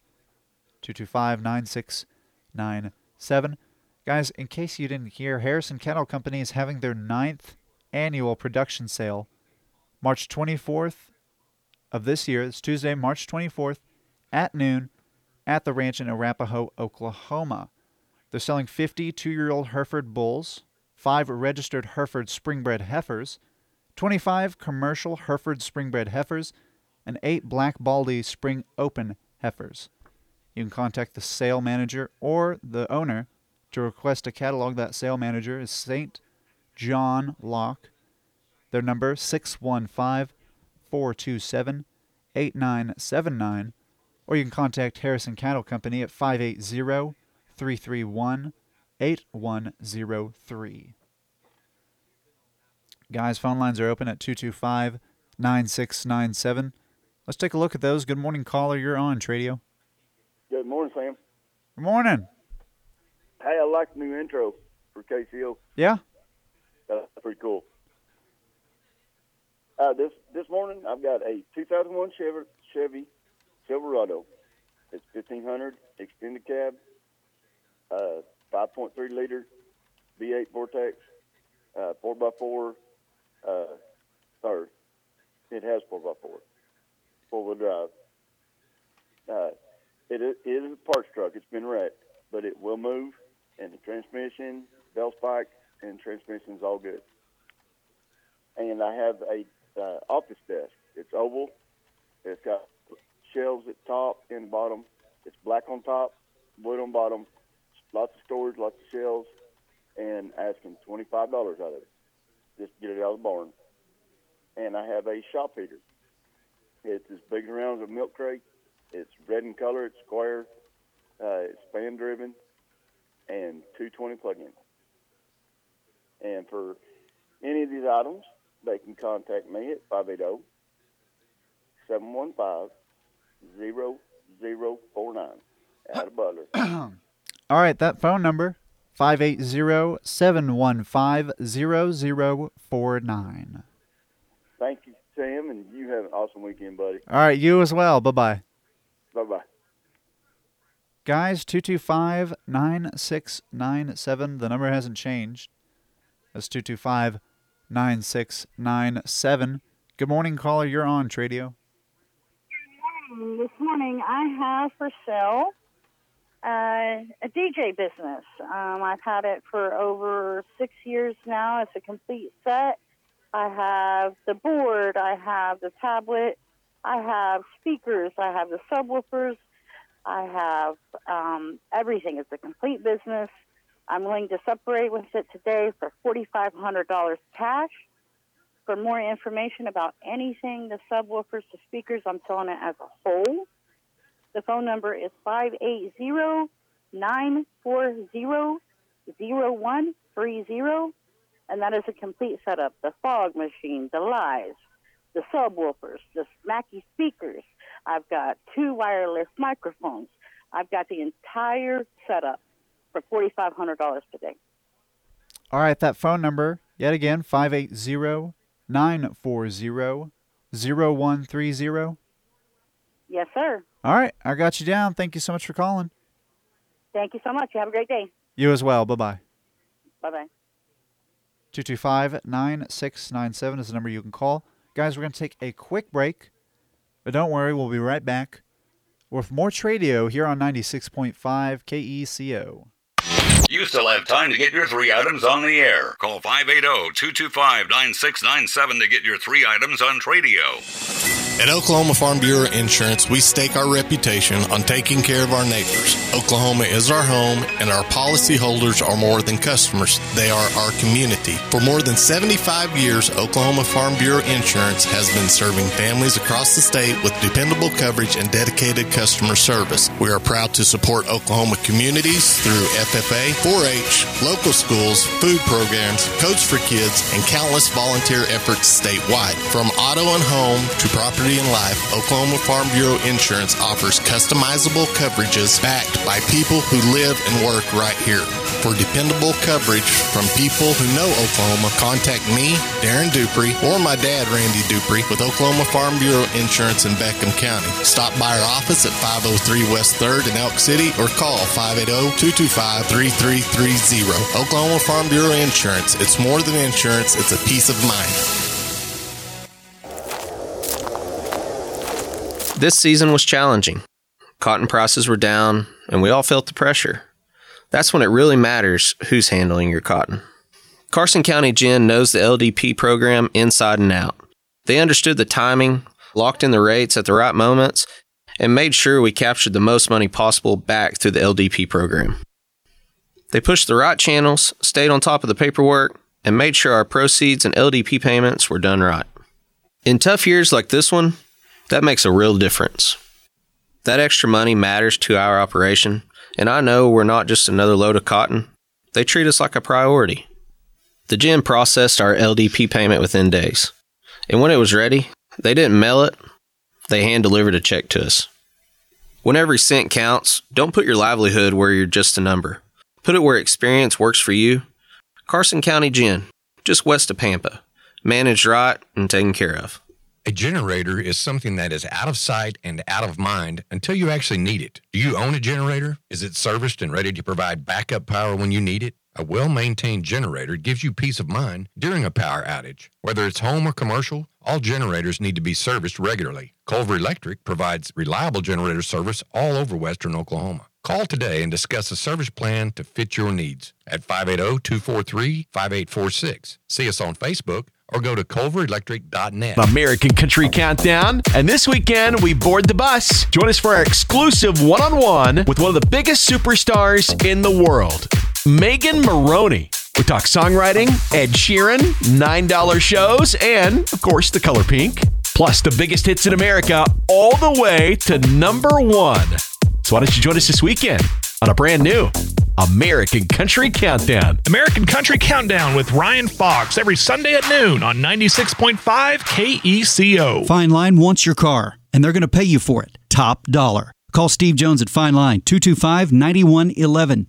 225-9697. Guys, in case you didn't hear, Harrison Cattle Company is having their 9th annual production sale March 24th of this year. It's Tuesday, March 24th at noon at the ranch in Arapahoe, Oklahoma. They're selling 50 two-year-old Hereford bulls, 5 registered Hereford springbred heifers, 25 commercial Hereford springbred heifers, and 8 Black Baldy spring open heifers. You can contact the sale manager or the owner to request a catalog. That sale manager is St. John Locke. Their number, 615-427-8979. Or you can contact Harrison Cattle Company at 580-331-8103. Guys, phone lines are open at 225-9697. Let's take a look at those. Good morning, caller. You're on Tradio. Good morning, Sam. Good morning. Hey, I like the new intro for KCO. Yeah? That's pretty cool. This morning, I've got a 2001 Chevy Silverado. It's 1500 extended cab, 5.3 liter V8 Vortex, 4x4. Or it has 4x4, 4-wheel drive. It is a parts truck. It's been wrecked, but it will move, and the transmission, bell spike, and transmission's all good. And I have a office desk. It's oval. It's got shelves at top and bottom. It's black on top, wood on bottom. Lots of storage, lots of shelves, and asking $25 out of it. Just get it out of the barn. And I have a shop heater. It's as big and round as a milk crate. It's red in color. It's square. It's fan driven, and 220 plug-in. And for any of these items, they can contact me at 580-715-0049 out of Butler. All right, that phone number, 580-715-0049. Thank you, Sam, and you have an awesome weekend, buddy. All right, you as well. Bye-bye. Bye-bye. Guys, 225-9697. The number hasn't changed. That's 225-9697. Good morning, caller. You're on Tradio. This morning, I have for sale a DJ business. I've had it for over 6 years now. It's a complete set. I have the board. I have the tablet. I have speakers. I have the subwoofers. I have everything. It's a complete business. I'm willing to separate with it today for $4,500 cash. For more information about anything, the subwoofers, the speakers, I'm selling it as a whole. The phone number is 580-940-0130, and that is a complete setup. The fog machine, the lights, the subwoofers, the Mackie speakers. I've got 2 wireless microphones. I've got the entire setup for $4,500 today. All right, that phone number, yet again, 580-940-0130. Yes, sir. All right, I got you down. Thank you so much for calling. Thank you so much. You have a great day. You as well. Bye-bye. Bye-bye. 225-9697 is the number you can call. Guys, we're going to take a quick break, but don't worry, we'll be right back with more Tradio here on 96.5 KECO. You still have time to get your 3 items on the air. Call 580-225-9697 to get your 3 items on Tradio. At Oklahoma Farm Bureau Insurance, we stake our reputation on taking care of our neighbors. Oklahoma is our home, and our policyholders are more than customers. They are our community. For more than 75 years, Oklahoma Farm Bureau Insurance has been serving families across the state with dependable coverage and dedicated customer service. We are proud to support Oklahoma communities through FFA, 4-H, local schools, food programs, Coach for Kids, and countless volunteer efforts statewide. From auto and home to property and life, Oklahoma Farm Bureau Insurance offers customizable coverages backed by people who live and work right here. For dependable coverage from people who know Oklahoma, contact me, Darren Dupree, or my dad, Randy Dupree, with Oklahoma Farm Bureau Insurance in Beckham County. Stop by our office at 503 West 3rd in Elk City or call 580-225-3330. Oklahoma Farm Bureau Insurance. It's more than insurance, it's a peace of mind. This season was challenging. Cotton prices were down, and we all felt the pressure. That's when it really matters who's handling your cotton. Carson County Gin knows the LDP program inside and out. They understood the timing, locked in the rates at the right moments, and made sure we captured the most money possible back through the LDP program. They pushed the right channels, stayed on top of the paperwork, and made sure our proceeds and LDP payments were done right. In tough years like this one, that makes a real difference. That extra money matters to our operation, and I know we're not just another load of cotton. They treat us like a priority. The gym processed our LDP payment within days, and when it was ready, they didn't mail it, they hand-delivered a check to us. When every cent counts, don't put your livelihood where you're just a number. Put it where experience works for you. Carson County Gin, just west of Pampa. Managed right and taken care of. A generator is something that is out of sight and out of mind until you actually need it. Do you own a generator? Is it serviced and ready to provide backup power when you need it? A well-maintained generator gives you peace of mind during a power outage. Whether it's home or commercial, all generators need to be serviced regularly. Culver Electric provides reliable generator service all over western Oklahoma. Call today and discuss a service plan to fit your needs at 580-243-5846. See us on Facebook or go to culverelectric.net. American Country Countdown. And this weekend, we board the bus. Join us for our exclusive one-on-one with one of the biggest superstars in the world, Megan Maroney. We talk songwriting, Ed Sheeran, $9 shows, and, of course, the color pink. Plus, the biggest hits in America all the way to #1. So why don't you join us this weekend on a brand new American Country Countdown. American Country Countdown with Ryan Fox every Sunday at noon on 96.5 KECO. Fine Line wants your car, and they're going to pay you for it. Top dollar. Call Steve Jones at Fine Line, 225-9111.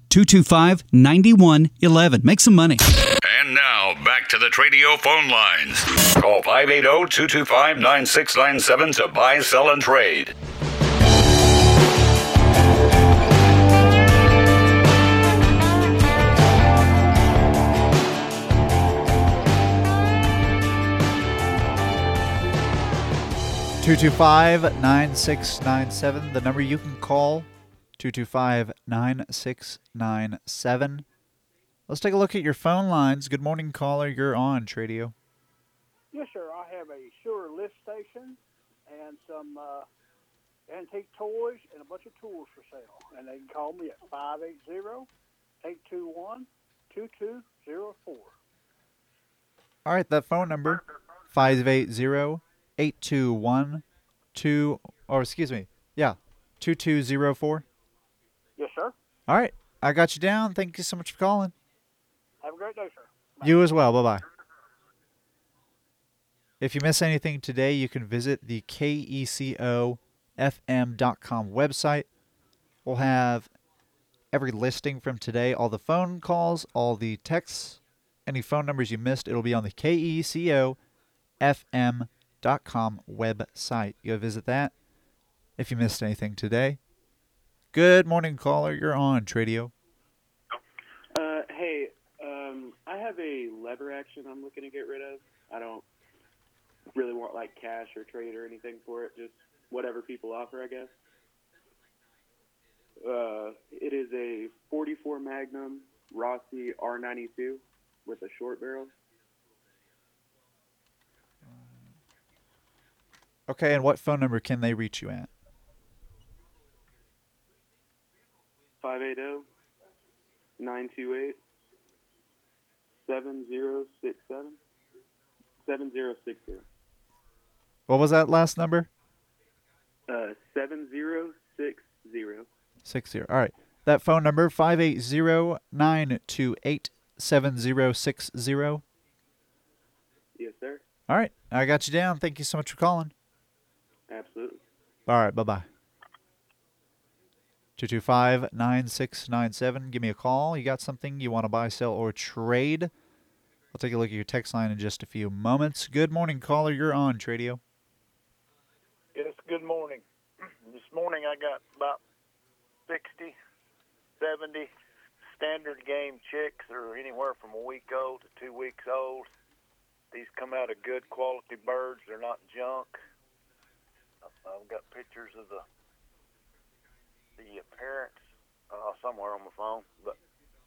225-9111. Make some money. And now, back to the Tradio phone lines. Call 580-225-9697 to buy, sell, and trade. (225-9697), the number you can call, 225-9697. Let's take a look at your phone lines. Good morning, caller. You're on Tradio. Yes, sir. I have a sewer lift station and some antique toys and a bunch of tools for sale. And they can call me at 580-821-2204. All right, that phone number, 2204. Yes, sir. All right, I got you down. Thank you so much for calling. Have a great day, sir. You as well. Bye-bye. If you miss anything today, you can visit the KECOFM.com website. We'll have every listing from today, all the phone calls, all the texts, any phone numbers you missed. It'll be on the KECOFM.com website. You'll visit that if you missed anything today. Good morning, caller. You're on Tradio. Hey, I have a lever action I'm looking to get rid of. I don't really want like cash or trade or anything for it, just whatever people offer, I guess. It is a 44 Magnum Rossi R92 with a short barrel. Okay, and what phone number can they reach you at? 580-928-7067. 7060. What was that last number? 7060. 60. All right. That phone number, 580-928-7060. Yes, sir. All right. I got you down. Thank you so much for calling. Absolutely. All right. Bye-bye. 225-9697. Give me a call. You got something you want to buy, sell, or trade? I'll take a look at your text line in just a few moments. Good morning, caller. You're on Tradio. Yes, good morning. This morning I got about 60, 70 standard game chicks. They're anywhere from a week old to 2 weeks old. These come out of good quality birds. They're not junk. I've got pictures of the parents somewhere on my phone. But,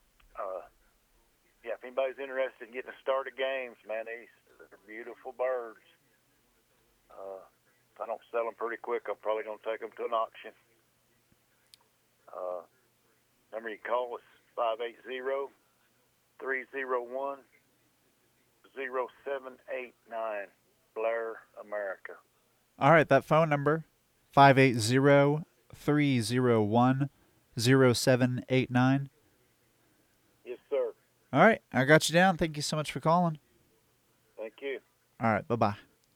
yeah, if anybody's interested in getting a start of games, man, they're beautiful birds. If I don't sell them pretty quick, I'm probably going to take them to an auction. Number you call is 580-301-0789, Blair, America. All right, that phone number, 580-301-0789. Yes, sir. All right, I got you down. Thank you so much for calling. Thank you. All right, bye-bye.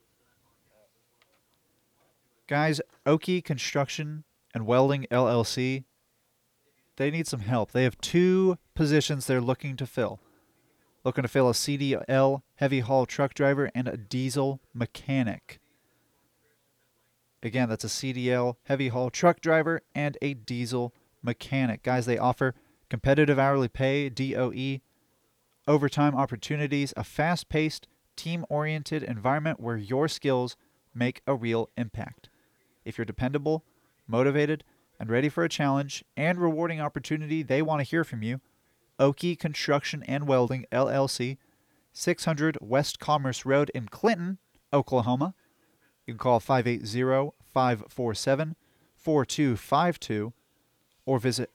Guys, Oki Construction and Welding LLC, they need some help. They have 2 positions they're looking to fill. Looking to fill a CDL heavy haul truck driver and a diesel mechanic. Again, that's a CDL heavy haul truck driver and a diesel mechanic. Guys, they offer competitive hourly pay, DOE, overtime opportunities, a fast-paced, team-oriented environment where your skills make a real impact. If you're dependable, motivated, and ready for a challenge and rewarding opportunity, they want to hear from you. Oki Construction and Welding, LLC, 600 West Commerce Road in Clinton, Oklahoma. You can call 580-547-4252 or visit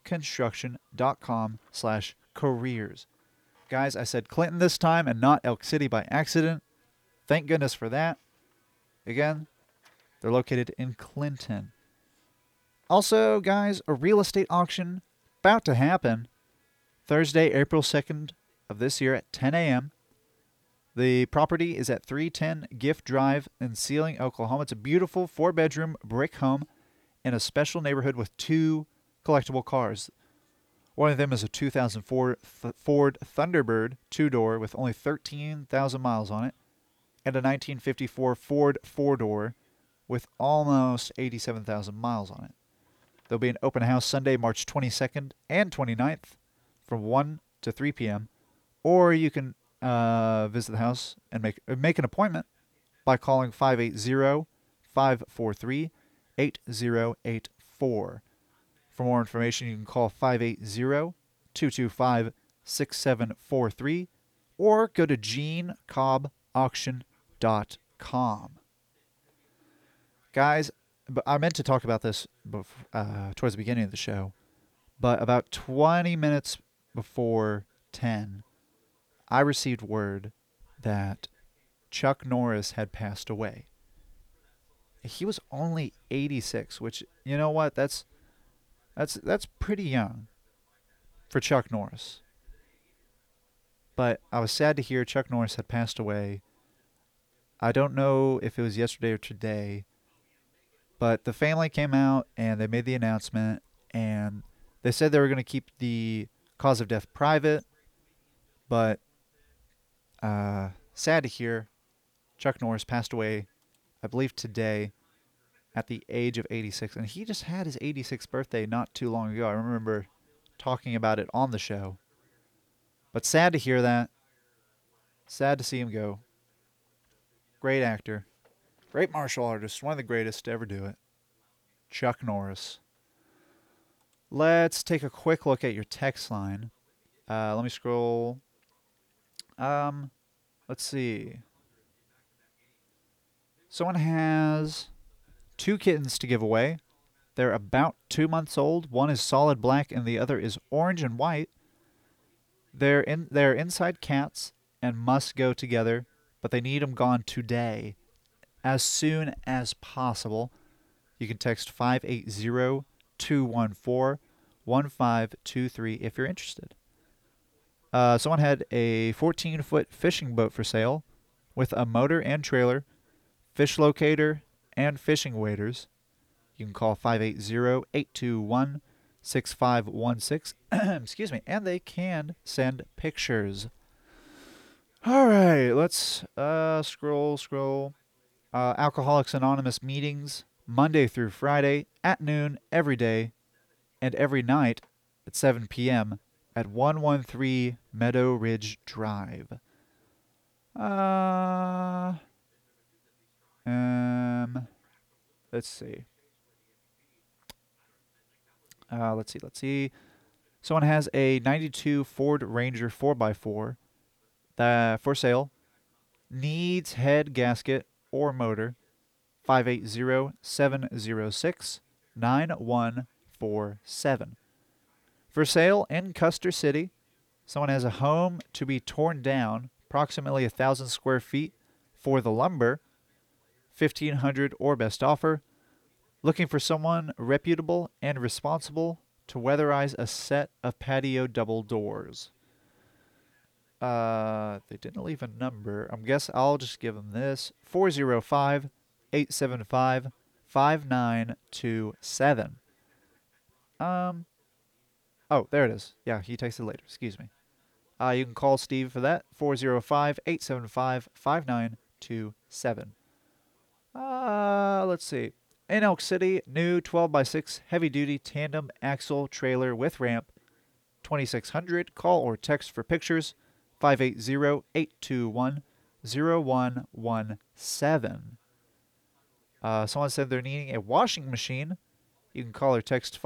okiconstruction.com/careers. Guys, I said Clinton this time and not Elk City by accident. Thank goodness for that. Again, they're located in Clinton. Also, guys, a real estate auction about to happen Thursday, April 2nd of this year at 10 a.m. The property is at 310 Gift Drive in Sealing, Oklahoma. It's a beautiful 4-bedroom brick home in a special neighborhood with 2 collectible cars. One of them is a 2004 Ford Thunderbird 2-door with only 13,000 miles on it, and a 1954 Ford 4-door with almost 87,000 miles on it. There'll be an open house Sunday, March 22nd and 29th from 1 to 3 p.m., or you can visit the house and make an appointment by calling 580-543-8084. For more information, you can call 580-225-6743 or go to GeneCobbAuction.com. Guys, but I meant to talk about this towards the beginning of the show, but about 20 minutes before 10, I received word that Chuck Norris had passed away. He was only 86, which, you know what, that's pretty young for Chuck Norris. But I was sad to hear Chuck Norris had passed away. I don't know if it was yesterday or today, but the family came out and they made the announcement, and they said they were going to keep the cause of death private, but sad to hear Chuck Norris passed away, I believe today, at the age of 86. And he just had his 86th birthday not too long ago. I remember talking about it on the show. But sad to hear that. Sad to see him go. Great actor. Great martial artist. One of the greatest to ever do it. Chuck Norris. Let's take a quick look at your text line. Let me scroll. Let's see. Someone has 2 kittens to give away. They're about 2 months old. One is solid black and the other is orange and white. They're inside cats and must go together, but they need them gone today, as soon as possible. You can text 580-214-1523 if you're interested. Someone had a 14-foot fishing boat for sale with a motor and trailer, fish locator, and fishing waders. You can call 580-821-6516. Excuse me. And they can send pictures. All right, let's scroll. Alcoholics Anonymous meetings Monday through Friday at noon every day and every night at 7 p.m. at 113 Meadow Ridge Drive. Let's see. Let's see. Someone has a 92 Ford Ranger 4x4 for sale. Needs head gasket or motor. 580-706-9147. For sale in Custer City. Someone has a home to be torn down, approximately 1,000 square feet for the lumber. 1,500 or best offer. Looking for someone reputable and responsible to weatherize a set of patio double doors. They didn't leave a number. I guess I'll just give them this. 405-875-5927. Oh, there it is. Yeah, he texted later. Excuse me. You can call Steve for that. 405-875-5927. Let's see. In Elk City, new 12x6 heavy-duty tandem axle trailer with ramp, 2600. Call or text for pictures, 580-821-0117. Someone said they're needing a washing machine. You can call or text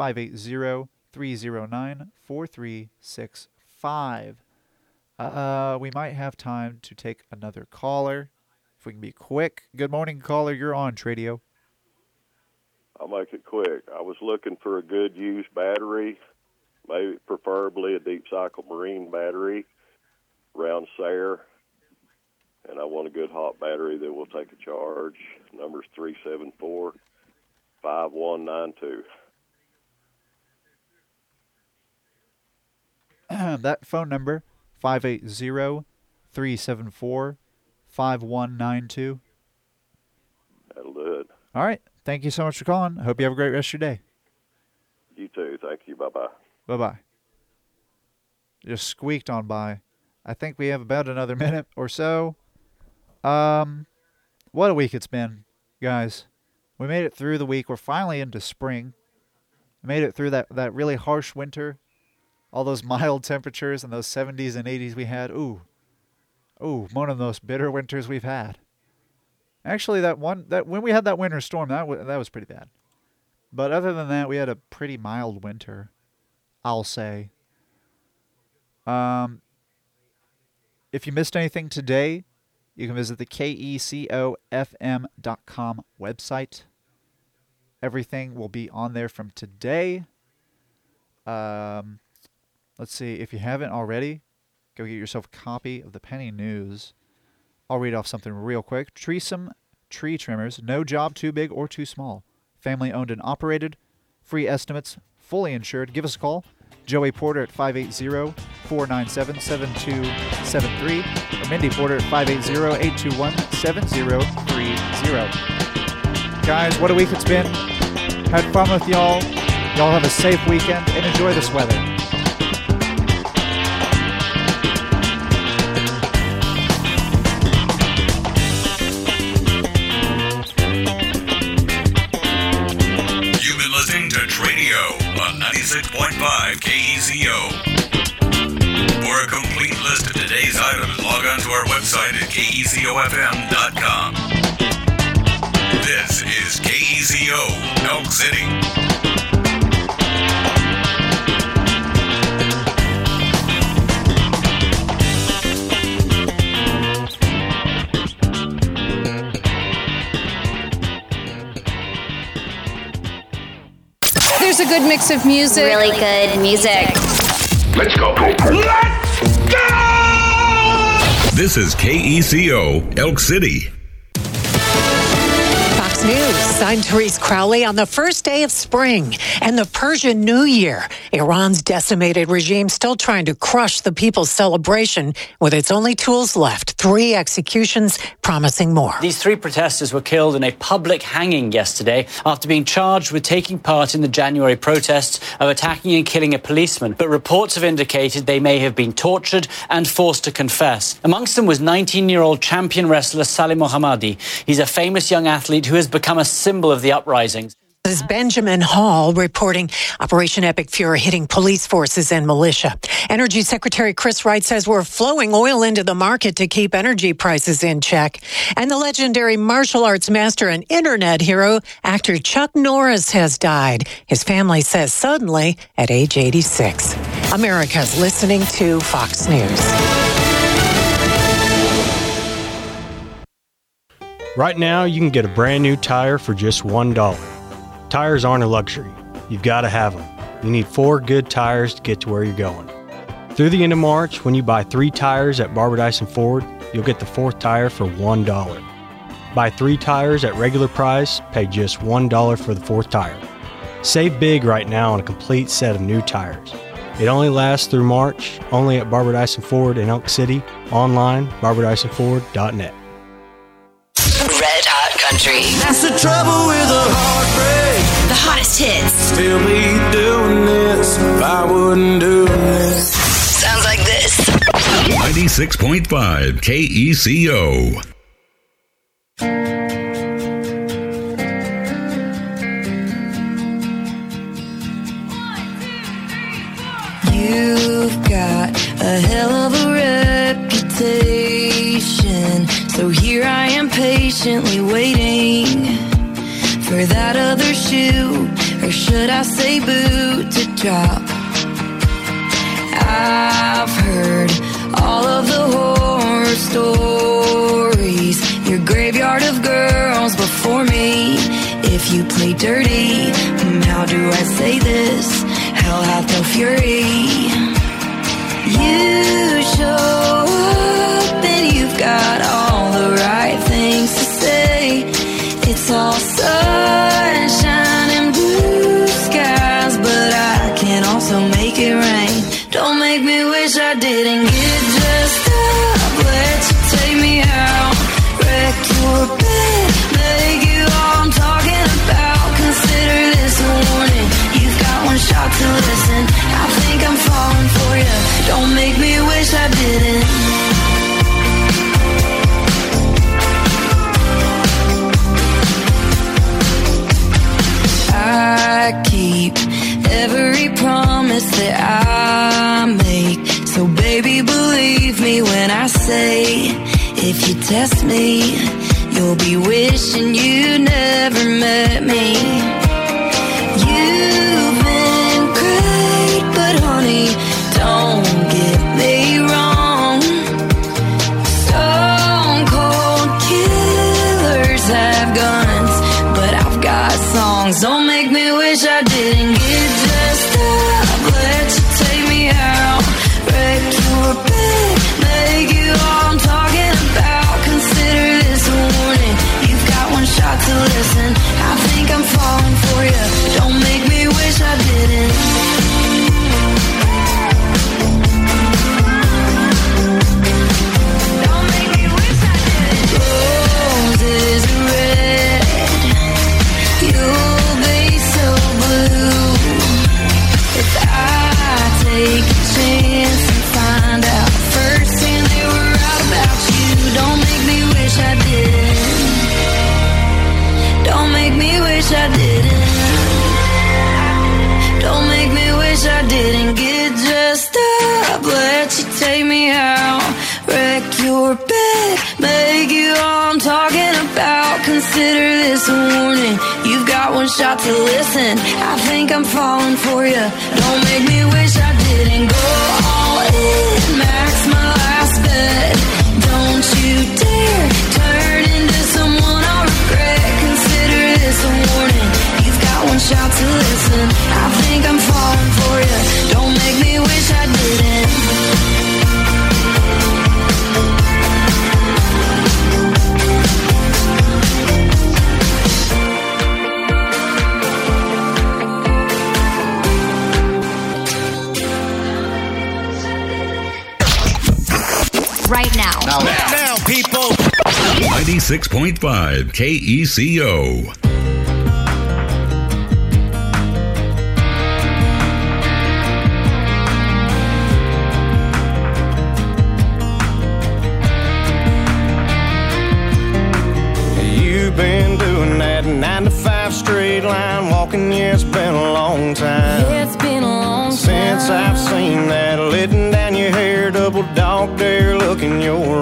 580-309-4365. We might have time to take another caller. If we can be quick. Good morning, caller. You're on Tradio. I'll make it quick. I was looking for a good used battery, maybe preferably a Deep Cycle Marine battery, round Sayre, and I want a good hot battery that will take a charge. Number's 374-5192. That phone number, 580-374-5192. That'll do it. All right. Thank you so much for calling. I hope you have a great rest of your day. You too. Thank you. Bye-bye. Bye-bye. Just squeaked on by. I think we have about another minute or so. What a week it's been, guys. We made it through the week. We're finally into spring. We made it through that really harsh winter. All those mild temperatures and those 70s and 80s we had. Ooh, one of the most bitter winters we've had. Actually, when we had that winter storm, that was pretty bad. But other than that, we had a pretty mild winter, I'll say. If you missed anything today, you can visit the KECOFM.com website. Everything will be on there from today. Let's see. If you haven't already, go get yourself a copy of the Penny News. I'll read off something real quick. Treesome Tree Trimmers. No job too big or too small. Family owned and operated. Free estimates. Fully insured. Give us a call. Joey Porter at 580-497-7273. Or Mindy Porter at 580-821-7030. Guys, what a week it's been. Had fun with y'all. Y'all have a safe weekend and enjoy this weather. You've been listening to Tradio on 96.5 KECO. For a complete list of today's items, log on to our website at KECOFM.com. This is KECO, Elk City. There's a good mix of music. Really good music. Let's go. Let's go! This is KECO, Elk City. Fox News signed Therese Crowley on the first day of spring and the Persian New Year. Iran's decimated regime still trying to crush the people's celebration with its only tools left. 3 executions, promising more. These 3 protesters were killed in a public hanging yesterday after being charged with taking part in the January protests of attacking and killing a policeman. But reports have indicated they may have been tortured and forced to confess. Amongst them was 19-year-old champion wrestler Saleh Mohammadi. He's a famous young athlete who has become a symbol of the uprisings. This is Benjamin Hall reporting Operation Epic Fury hitting police forces and militia. Energy Secretary Chris Wright says we're flowing oil into the market to keep energy prices in check. And the legendary martial arts master and internet hero, actor Chuck Norris, has died. His family says suddenly at age 86. America's listening to Fox News. Right now, you can get a brand new tire for just $1. Tires aren't a luxury. You've got to have them. You need 4 good tires to get to where you're going. Through the end of March, when you buy 3 tires at Barbara Dyson Ford, you'll get the 4th tire for $1. Buy 3 tires at regular price, pay just $1 for the 4th tire. Save big right now on a complete set of new tires. It only lasts through March, only at Barbara Dyson Ford in Elk City, online, barbadysonford.net. Red Hot Country. That's the trouble with a heartbreak. The hottest hits. Still be doing this if I wouldn't do this. Sounds like this. 96.5 KECO. You've got a hell of a reputation, so here I am patiently waiting for that other shoe, or should I say boot, to drop. I've heard all of the horror stories, your graveyard of girls before me. If you play dirty, how do I say this? Hell hath no fury. You show up and you've got all the right things to say. It's all sunshine and blue skies, but I can also make it rain. Don't make me wish I didn't get dressed up. Let you take me out, wreck your bed, make you all I'm talking about. Consider this a warning, you've got one shot to listen. I think I'm falling for you, don't make me wish I didn't. I keep every promise that I make, so baby believe me when I say, if you test me, you'll be wishing you never met me. You've been great, but honey, don't get me wrong. Stone cold your bed, make you all I'm talking about. Consider this a warning. You've got one shot to listen. I think I'm falling for you. Don't make me wish I didn't go all in. Max my last bet. Don't you dare turn into someone I'll regret. Consider this a warning. You've got one shot to listen. I think I'm falling for you. Don't make me wish I didn't. Right now. Now, people. 96.5 KECO. You've been doing that 9 to 5 straight line walking, yeah, it's been a long time. It's been a long time since I've seen that letting down your hair, double dog dare look in your